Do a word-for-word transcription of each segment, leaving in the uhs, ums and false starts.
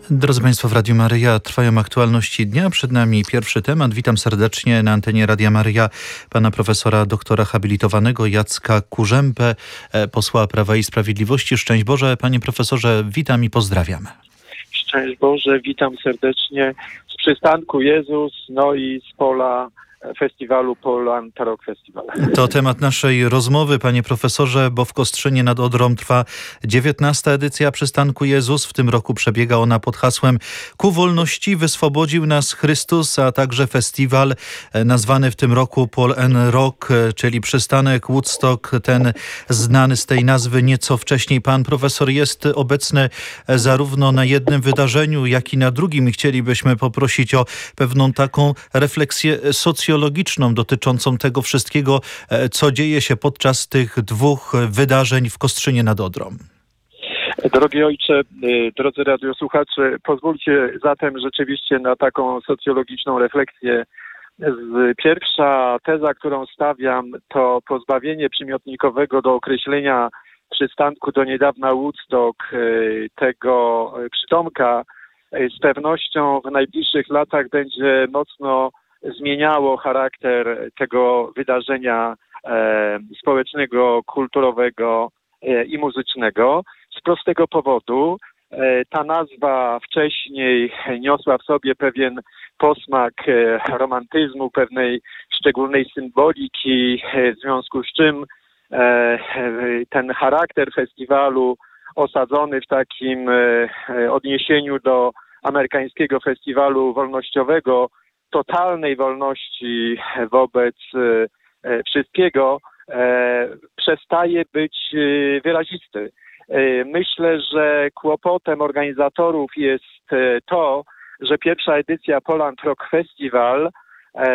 Drodzy Państwo, w Radiu Maryja trwają aktualności dnia. Przed nami pierwszy temat. Witam serdecznie na antenie Radia Maryja pana profesora doktora habilitowanego Jacka Kurzępę, posła Prawa i Sprawiedliwości. Szczęść Boże, panie profesorze, witam i pozdrawiam. Szczęść Boże, witam serdecznie z przystanku Jezus, no i z pola festiwalu Poland Rock Festival. To temat naszej rozmowy, panie profesorze, bo w Kostrzynie nad Odrą trwa dziewiętnasta edycja Przystanku Jezus. W tym roku przebiega ona pod hasłem Ku wolności wyswobodził nas Chrystus, a także festiwal nazwany w tym roku Poland Rock, czyli przystanek Woodstock, ten znany z tej nazwy nieco wcześniej. Pan profesor jest obecny zarówno na jednym wydarzeniu, jak i na drugim i chcielibyśmy poprosić o pewną taką refleksję socjologiczną dotyczącą tego wszystkiego, co dzieje się podczas tych dwóch wydarzeń w Kostrzynie nad Odrą. Drogi ojcze, drodzy radiosłuchacze, pozwólcie zatem rzeczywiście na taką socjologiczną refleksję. Pierwsza teza, którą stawiam, to pozbawienie przymiotnikowego do określenia przystanku do niedawna Woodstock, tego przytomka, z pewnością w najbliższych latach będzie mocno zmieniało charakter tego wydarzenia e, społecznego, kulturowego e, i muzycznego. Z prostego powodu e, ta nazwa wcześniej niosła w sobie pewien posmak e, romantyzmu, pewnej szczególnej symboliki, e, w związku z czym e, ten charakter festiwalu osadzony w takim e, odniesieniu do amerykańskiego festiwalu wolnościowego, totalnej wolności wobec e, wszystkiego e, przestaje być e, wyrazisty. E, myślę, że kłopotem organizatorów jest e, to, że pierwsza edycja Poland Rock Festival e,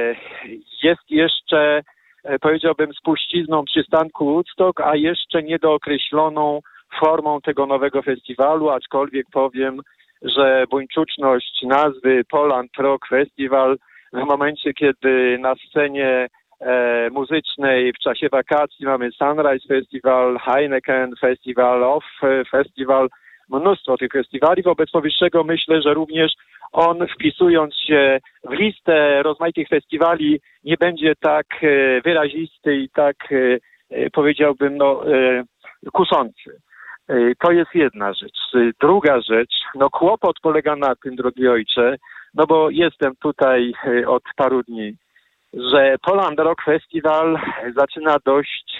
jest jeszcze, e, powiedziałbym, spuścizną przystanku Woodstock, a jeszcze niedookreśloną formą tego nowego festiwalu, aczkolwiek powiem, że buńczuczność nazwy Poland Rock Festival w momencie, kiedy na scenie e, muzycznej w czasie wakacji mamy Sunrise Festival, Heineken Festival, Off Festival, mnóstwo tych festiwali. Wobec powyższego myślę, że również on, wpisując się w listę rozmaitych festiwali, nie będzie tak e, wyrazisty i tak, e, powiedziałbym, no, e, kuszący. To jest jedna rzecz. Druga rzecz, no kłopot polega na tym, drogi ojcze, no bo jestem tutaj od paru dni, że Poland Rock Festival zaczyna dość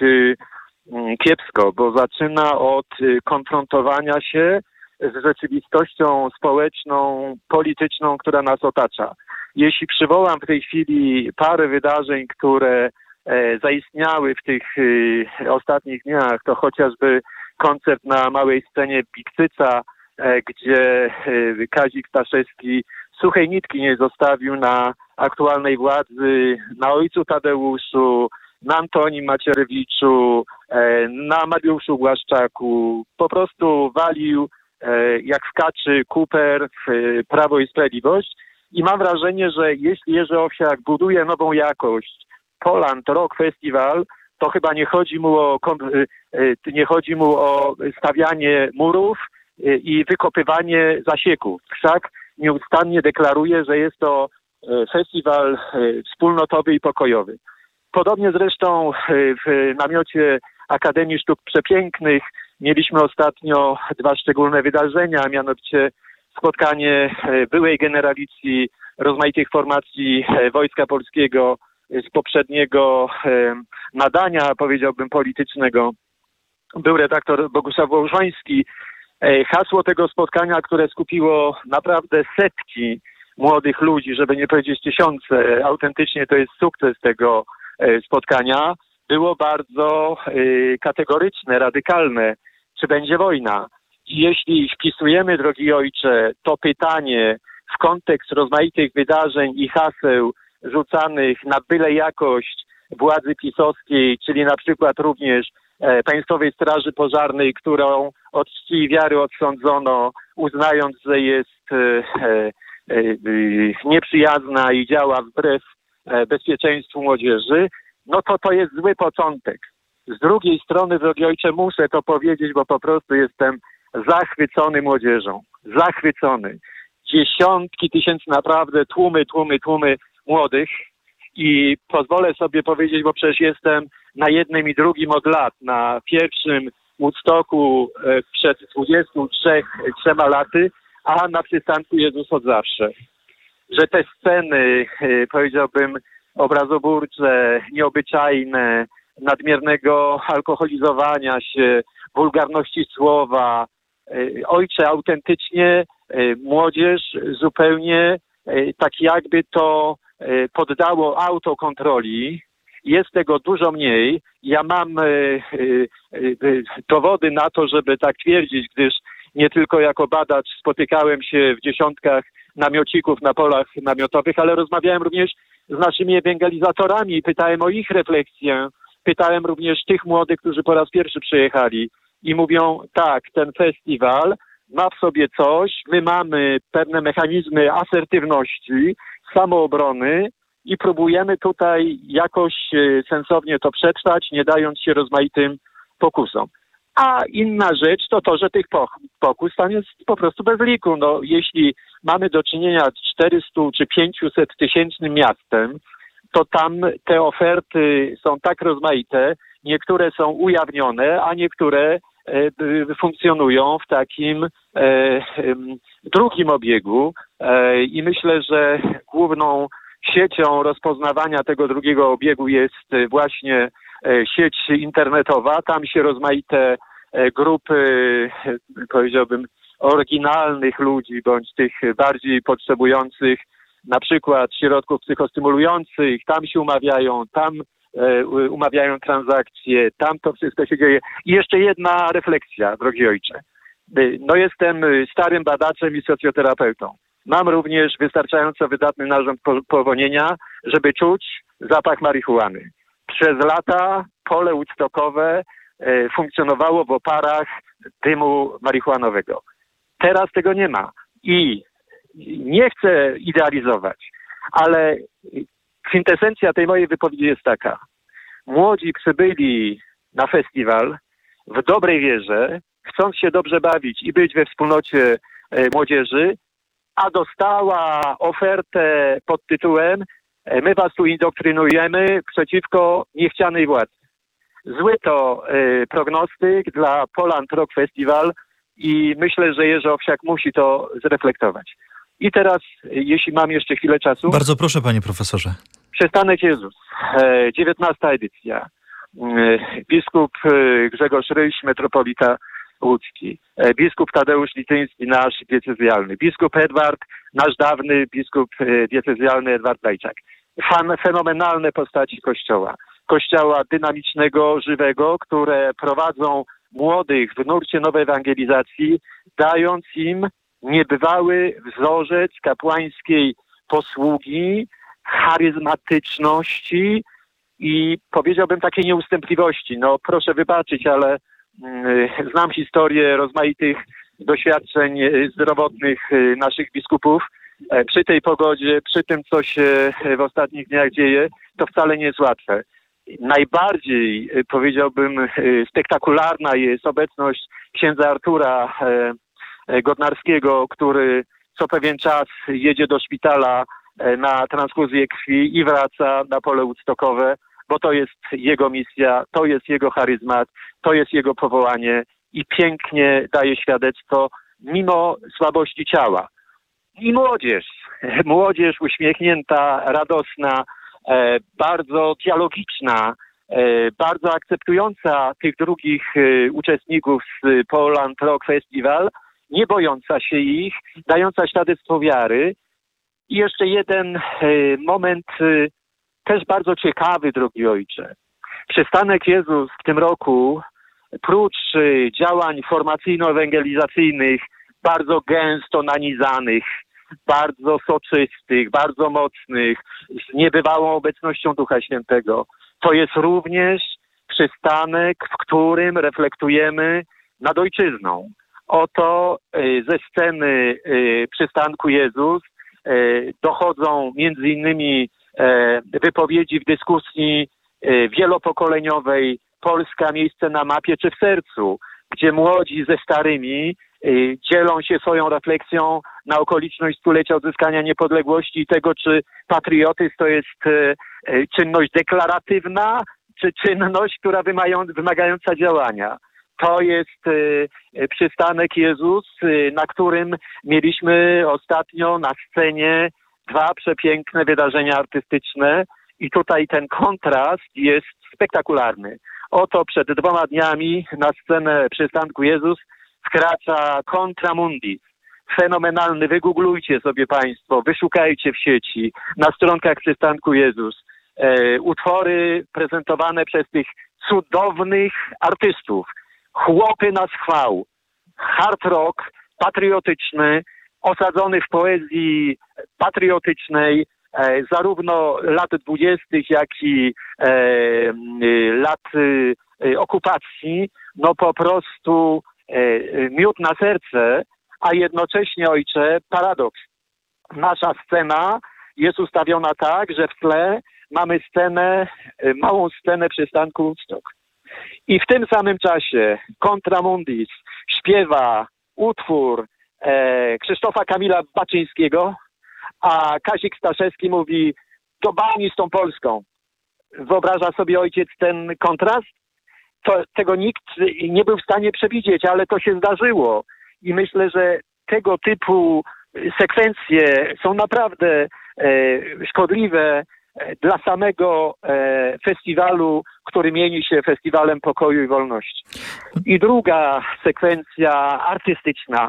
kiepsko, bo zaczyna od konfrontowania się z rzeczywistością społeczną, polityczną, która nas otacza. Jeśli przywołam w tej chwili parę wydarzeń, które zaistniały w tych ostatnich dniach, to chociażby koncert na małej scenie Bikcyca, gdzie Kazik Staszewski suchej nitki nie zostawił na aktualnej władzy, na ojcu Tadeuszu, na Antonim Macierewiczu, na Mariuszu Błaszczaku. Po prostu walił jak w kaczy Cooper w Prawo i Sprawiedliwość. I mam wrażenie, że jeśli Jerzy Owsiak buduje nową jakość Poland Rock Festival, to chyba nie chodzi mu o, nie chodzi mu o stawianie murów i wykopywanie zasieków. Wszak nieustannie deklaruje, że jest to festiwal wspólnotowy i pokojowy. Podobnie zresztą w namiocie Akademii Sztuk Przepięknych mieliśmy ostatnio dwa szczególne wydarzenia, a mianowicie spotkanie byłej generalicji rozmaitych formacji Wojska Polskiego z poprzedniego nadania, powiedziałbym, politycznego. Był redaktor Bogusław Wołżoński. Hasło tego spotkania, które skupiło naprawdę setki młodych ludzi, żeby nie powiedzieć tysiące, autentycznie to jest sukces tego spotkania, było bardzo kategoryczne, radykalne. Czy będzie wojna? I jeśli wpisujemy, drogi ojcze, to pytanie w kontekst rozmaitych wydarzeń i haseł rzucanych na byle jakość władzy pisowskiej, czyli na przykład również e, Państwowej Straży Pożarnej, którą od czci i wiary odsądzono, uznając, że jest e, e, e, nieprzyjazna i działa wbrew e, bezpieczeństwu młodzieży, no to to jest zły początek. Z drugiej strony, drogi ojcze, muszę to powiedzieć, bo po prostu jestem zachwycony młodzieżą. zachwycony. Dziesiątki tysięcy, naprawdę tłumy, tłumy, tłumy młodych i pozwolę sobie powiedzieć, bo przecież jestem na jednym i drugim od lat, na pierwszym Woodstocku przed dwudziestu trzema laty, a na przystanku Jezus od zawsze. Że te sceny, powiedziałbym, obrazoburcze, nieobyczajne, nadmiernego alkoholizowania się, wulgarności słowa, ojcze, autentycznie młodzież zupełnie tak jakby to poddało autokontroli. Jest tego dużo mniej. Ja mam dowody na to, żeby tak twierdzić, gdyż nie tylko jako badacz spotykałem się w dziesiątkach namiocików na polach namiotowych, ale rozmawiałem również z naszymi ewangelizatorami i pytałem o ich refleksję. Pytałem również tych młodych, którzy po raz pierwszy przyjechali i mówią, tak, ten festiwal ma w sobie coś, my mamy pewne mechanizmy asertywności, samoobrony i próbujemy tutaj jakoś sensownie to przetrwać, nie dając się rozmaitym pokusom. A inna rzecz to to, że tych pokus tam jest po prostu bez liku. No, jeśli mamy do czynienia z czterysta czy pięćset tysięcznym miastem, to tam te oferty są tak rozmaite, niektóre są ujawnione, a niektóre e, funkcjonują w takim e, e, drugim obiegu e, i myślę, że główną siecią rozpoznawania tego drugiego obiegu jest właśnie sieć internetowa. Tam się rozmaite grupy, powiedziałbym, oryginalnych ludzi, bądź tych bardziej potrzebujących na przykład środków psychostymulujących, tam się umawiają, tam umawiają transakcje, tam to wszystko się dzieje. I jeszcze jedna refleksja, drogi ojcze. No jestem starym badaczem i socjoterapeutą. Mam również wystarczająco wydatny narząd powonienia, żeby czuć zapach marihuany. Przez lata pole woodstockowe e, funkcjonowało w oparach dymu marihuanowego. Teraz tego nie ma. I nie chcę idealizować, ale kwintesencja tej mojej wypowiedzi jest taka. Młodzi przybyli na festiwal w dobrej wierze, chcąc się dobrze bawić i być we wspólnocie e, młodzieży, a dostała ofertę pod tytułem my was tu indoktrynujemy przeciwko niechcianej władzy. Zły to y, prognostyk dla Poland Rock Festival i myślę, że Jerzy Owsiak musi to zreflektować. I teraz, jeśli mam jeszcze chwilę czasu... Bardzo proszę, panie profesorze. Przystanek Jezus, e, dziewiętnasta edycja. E, biskup e, Grzegorz Ryś, metropolita łódzki. E, biskup Tadeusz Lityński, nasz diecezjalny. Biskup Edward, nasz dawny biskup e, diecezjalny Edward Dajczak. Fan, fenomenalne postaci Kościoła. Kościoła dynamicznego, żywego, które prowadzą młodych w nurcie nowej ewangelizacji, dając im niebywały wzorzec kapłańskiej posługi, charyzmatyczności i powiedziałbym takiej nieustępliwości. No proszę wybaczyć, ale mm, znam historię rozmaitych doświadczeń zdrowotnych naszych biskupów. Przy tej pogodzie, przy tym, co się w ostatnich dniach dzieje, to wcale nie jest łatwe. Najbardziej, powiedziałbym, spektakularna jest obecność księdza Artura Godnarskiego, który co pewien czas jedzie do szpitala na transfuzję krwi i wraca na pole woodstockowe, bo to jest jego misja, to jest jego charyzmat, to jest jego powołanie i pięknie daje świadectwo mimo słabości ciała. I młodzież, młodzież uśmiechnięta, radosna, e, bardzo dialogiczna, e, bardzo akceptująca tych drugich e, uczestników z Poland Rock Festival, nie bojąca się ich, dająca świadectwo wiary. I jeszcze jeden e, moment e, też bardzo ciekawy, drogi ojcze. Przystanek Jezus w tym roku, prócz e, działań formacyjno-ewangelizacyjnych, bardzo gęsto nanizanych, bardzo soczystych, bardzo mocnych, z niebywałą obecnością Ducha Świętego. To jest również przystanek, w którym reflektujemy nad ojczyzną. Oto ze sceny przystanku Jezus dochodzą między innymi wypowiedzi w dyskusji wielopokoleniowej Polska, miejsce na mapie czy w sercu. gdzie młodzi ze starymi y, dzielą się swoją refleksją na okoliczność stulecia odzyskania niepodległości i tego, czy patriotyzm to jest y, y, czynność deklaratywna, czy czynność, która wymają, wymagająca działania. To jest y, przystanek Jezus, y, na którym mieliśmy ostatnio na scenie dwa przepiękne wydarzenia artystyczne i tutaj ten kontrast jest spektakularny. Oto przed dwoma dniami na scenę przystanku Jezus wkracza Contra Mundis. Fenomenalny, wygooglujcie sobie Państwo, wyszukajcie w sieci, na stronkach przystanku Jezus. E, utwory prezentowane przez tych cudownych artystów. Chłopy na schwał, hard rock, patriotyczny, osadzony w poezji patriotycznej, e, zarówno lat dwudziestych, jak i e, lat e, okupacji, no po prostu e, miód na serce, a jednocześnie, ojcze, paradoks. Nasza scena jest ustawiona tak, że w tle mamy scenę, e, małą scenę przystanku Woodstock. I w tym samym czasie Contra Mundis śpiewa utwór e, Krzysztofa Kamila Baczyńskiego, a Kazik Staszewski mówi: do bani z tą Polską. Wyobraża sobie ojciec ten kontrast? To, tego nikt nie był w stanie przewidzieć, ale to się zdarzyło. I myślę, że tego typu sekwencje są naprawdę e, szkodliwe dla samego e, festiwalu, który mieni się Festiwalem Pokoju i Wolności. I druga sekwencja artystyczna.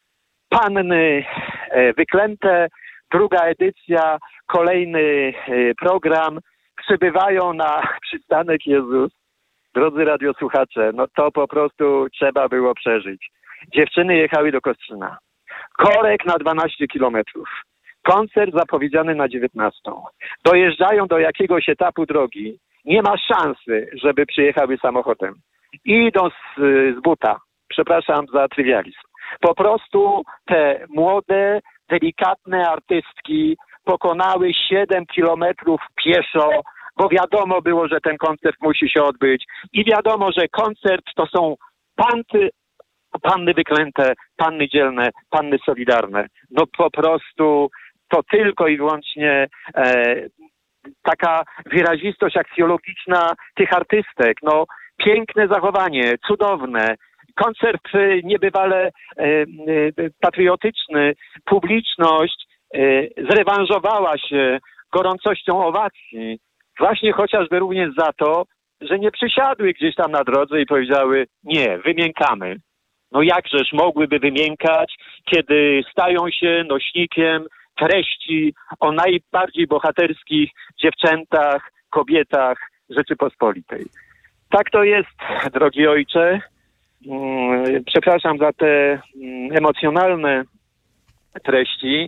Panny e, wyklęte, druga edycja, kolejny e, program. Przybywają na przystanek Jezus. Drodzy radiosłuchacze, no to po prostu trzeba było przeżyć. Dziewczyny jechały do Kostrzyna. Korek na dwanaście kilometrów. Koncert zapowiedziany na dziewiętnastą. Dojeżdżają do jakiegoś etapu drogi. Nie ma szansy, żeby przyjechały samochodem. Idą z, z buta. Przepraszam za trywializm. Po prostu te młode, delikatne artystki pokonały siedem kilometrów pieszo, bo wiadomo było, że ten koncert musi się odbyć. I wiadomo, że koncert to są panty, panny wyklęte, panny dzielne, panny solidarne. No po prostu to tylko i wyłącznie e, taka wyrazistość aksjologiczna tych artystek. No piękne zachowanie, cudowne. Koncert niebywale e, e, patriotyczny. Publiczność e, zrewanżowała się gorącością owacji. Właśnie chociażby również za to, że nie przysiadły gdzieś tam na drodze i powiedziały: nie, wymiękamy. No jakżeż mogłyby wymiękać, kiedy stają się nośnikiem treści o najbardziej bohaterskich dziewczętach, kobietach Rzeczypospolitej. Tak to jest, drogi ojcze. Przepraszam za te emocjonalne treści.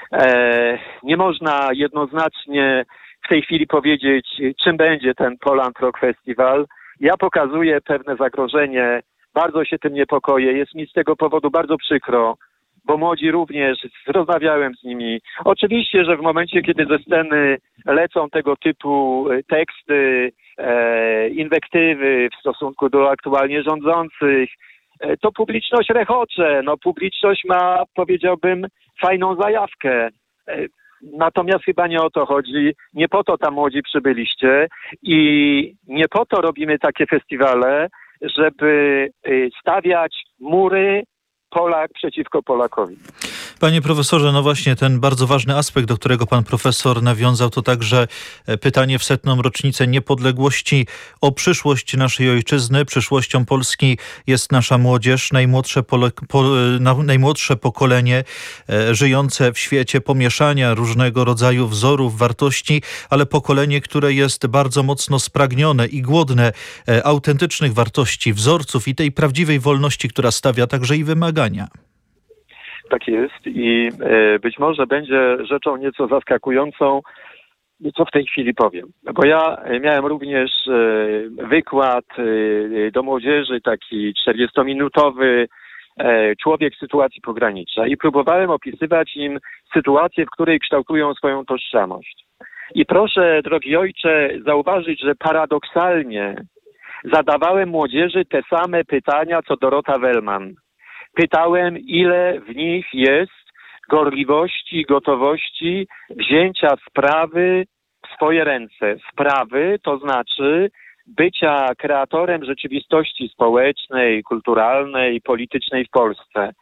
Nie można jednoznacznie w tej chwili powiedzieć, czym będzie ten Poland Rock Festival. Ja pokazuję pewne zagrożenie, bardzo się tym niepokoję. Jest mi z tego powodu bardzo przykro, bo młodzi również, rozmawiałem z nimi. Oczywiście, że w momencie, kiedy ze sceny lecą tego typu teksty, e, inwektywy w stosunku do aktualnie rządzących, e, to publiczność rechocze. No, publiczność ma, powiedziałbym, fajną zajawkę. E, Natomiast chyba nie o to chodzi. Nie po to tam młodzi przybyliście i nie po to robimy takie festiwale, żeby stawiać mury Polak przeciwko Polakowi. Panie profesorze, no właśnie ten bardzo ważny aspekt, do którego pan profesor nawiązał, to także pytanie w setną rocznicę niepodległości o przyszłość naszej ojczyzny. Przyszłością Polski jest nasza młodzież, najmłodsze, pole, po, najmłodsze pokolenie e, żyjące w świecie pomieszania różnego rodzaju wzorów, wartości, ale pokolenie, które jest bardzo mocno spragnione i głodne e, autentycznych wartości, wzorców i tej prawdziwej wolności, która stawia także i wymagania. Tak jest i e, być może będzie rzeczą nieco zaskakującą, co w tej chwili powiem. Bo ja miałem również e, wykład e, do młodzieży, taki czterdziestominutowy, e, człowiek w sytuacji pogranicza i próbowałem opisywać im sytuację, w której kształtują swoją tożsamość. I proszę, drogi ojcze, zauważyć, że paradoksalnie zadawałem młodzieży te same pytania, co Dorota Wellman. Pytałem, ile w nich jest gorliwości, gotowości wzięcia sprawy w swoje ręce. Sprawy to znaczy bycia kreatorem rzeczywistości społecznej, kulturalnej, politycznej w Polsce.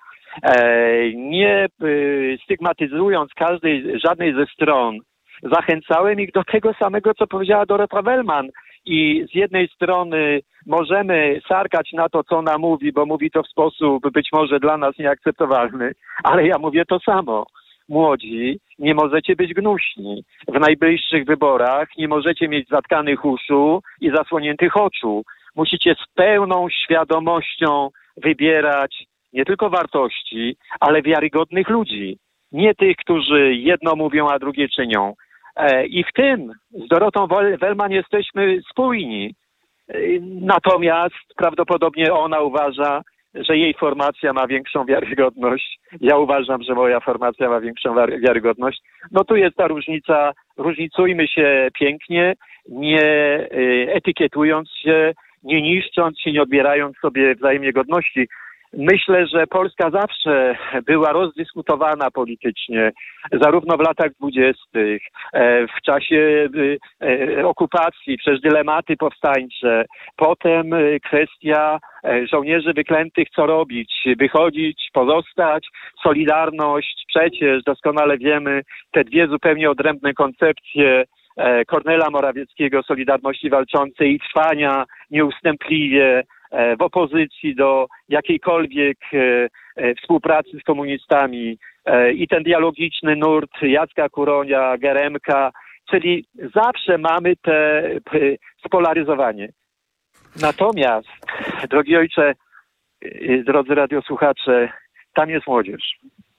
Nie stygmatyzując każdej, żadnej ze stron, zachęcałem ich do tego samego, co powiedziała Dorota Wellman. I z jednej strony możemy sarkać na to, co ona mówi, bo mówi to w sposób być może dla nas nieakceptowalny, ale ja mówię to samo. Młodzi, nie możecie być gnuśni. W najbliższych wyborach nie możecie mieć zatkanych uszu i zasłoniętych oczu. Musicie z pełną świadomością wybierać nie tylko wartości, ale wiarygodnych ludzi. Nie tych, którzy jedno mówią, a drugie czynią. I w tym z Dorotą Wellman jesteśmy spójni. Natomiast prawdopodobnie ona uważa, że jej formacja ma większą wiarygodność. Ja uważam, że moja formacja ma większą wiarygodność. No tu jest ta różnica. Różnicujmy się pięknie, nie etykietując się, nie niszcząc się, nie odbierając sobie wzajemnie godności. Myślę, że Polska zawsze była rozdyskutowana politycznie, zarówno w latach dwudziestych, w czasie okupacji, przez dylematy powstańcze, potem kwestia żołnierzy wyklętych, co robić, wychodzić, pozostać, solidarność, przecież doskonale wiemy te dwie zupełnie odrębne koncepcje Kornela Morawieckiego, Solidarności Walczącej i trwania nieustępliwie w opozycji do jakiejkolwiek współpracy z komunistami i ten dialogiczny nurt Jacka Kuronia, Geremka, czyli zawsze mamy te spolaryzowanie. Natomiast, drogi ojcze, drodzy radiosłuchacze, tam jest młodzież.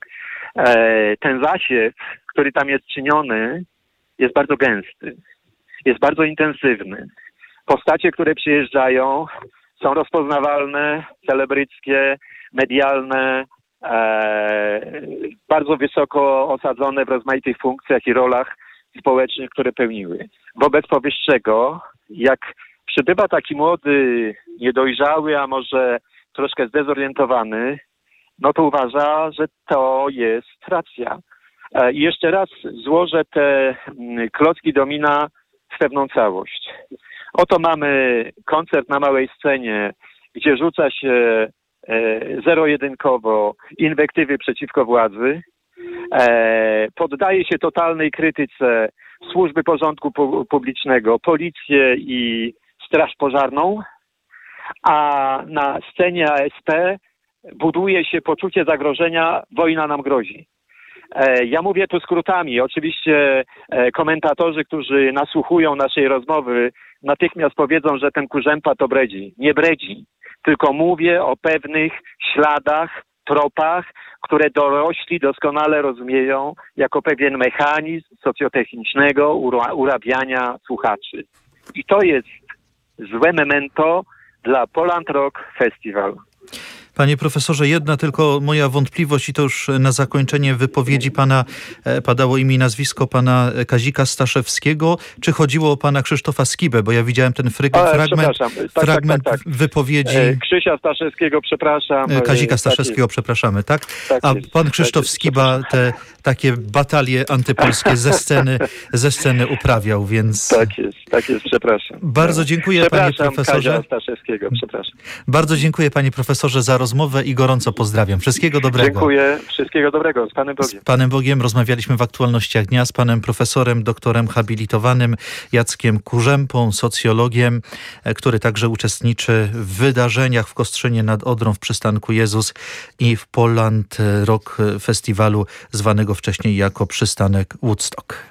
Ten zasiew, który tam jest czyniony, jest bardzo gęsty, jest bardzo intensywny. Postacie, które przyjeżdżają, są rozpoznawalne, celebryckie, medialne, e, bardzo wysoko osadzone w rozmaitych funkcjach i rolach społecznych, które pełniły. Wobec powyższego, jak przybywa taki młody, niedojrzały, a może troszkę zdezorientowany, no to uważa, że to jest racja. E, I jeszcze raz złożę te klocki domina w pewną całość. Oto mamy koncert na małej scenie, gdzie rzuca się e, zero-jedynkowo inwektywy przeciwko władzy, e, poddaje się totalnej krytyce służby porządku pu- publicznego, policję i straż pożarną, a na scenie A S P buduje się poczucie zagrożenia, wojna nam grozi. Ja mówię tu skrótami. Oczywiście komentatorzy, którzy nasłuchują naszej rozmowy, natychmiast powiedzą, że ten Kurzępa to bredzi. Nie bredzi, tylko mówię o pewnych śladach, tropach, które dorośli doskonale rozumieją jako pewien mechanizm socjotechnicznego ura- urabiania słuchaczy. I to jest złe memento dla Poland Rock Festival. Panie profesorze, jedna tylko moja wątpliwość i to już na zakończenie wypowiedzi pana, padało imię i nazwisko pana Kazika Staszewskiego. Czy chodziło o pana Krzysztofa Skibę? Bo ja widziałem ten fryg, Ale, fragment, tak, fragment tak, tak, tak. wypowiedzi... Krzysia Staszewskiego, przepraszam. Kazika Staszewskiego, tak przepraszamy, tak? tak A jest, pan Krzysztof tak Skiba te takie batalie antypolskie ze sceny, ze sceny uprawiał, więc... Tak jest, tak jest, przepraszam. Bardzo dziękuję, panie profesorze. Kazia Staszewskiego, przepraszam. Bardzo dziękuję, panie profesorze, za rozmowę i gorąco pozdrawiam. Wszystkiego dobrego. Dziękuję. Wszystkiego dobrego. Z Panem Bogiem. Z Panem Bogiem rozmawialiśmy w Aktualnościach Dnia z panem profesorem, doktorem habilitowanym Jackiem Kurzępą, socjologiem, który także uczestniczy w wydarzeniach w Kostrzynie nad Odrą, w przystanku Jezus i w Poland Rock Festiwalu, zwanego wcześniej jako przystanek Woodstock.